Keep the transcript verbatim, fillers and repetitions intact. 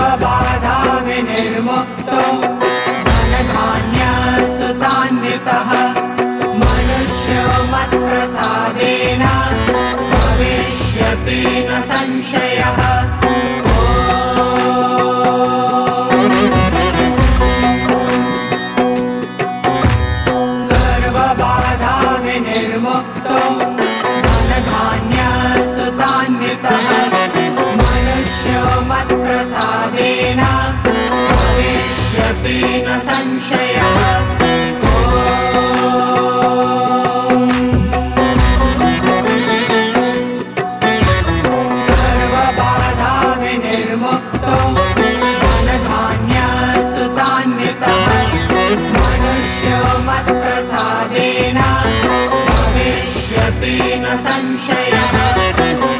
सर्वबाधा विनिर्मुक्तो धनधान्यसुतान्वितः मनुष्यो मत्प्रसादेन भविष्यति न संशयः। सर्वबाधा विनिर्मुक्तो धनधान्यसुतान्वितः मनुष्यो मत्प्रसादेन भविष्यति न संशयः। सर्वबाधा विनिर्मुक्तो धनधान्यसुतान्वितः मनुष्यो मत्प्रसादेन भविष्यति न संशयः।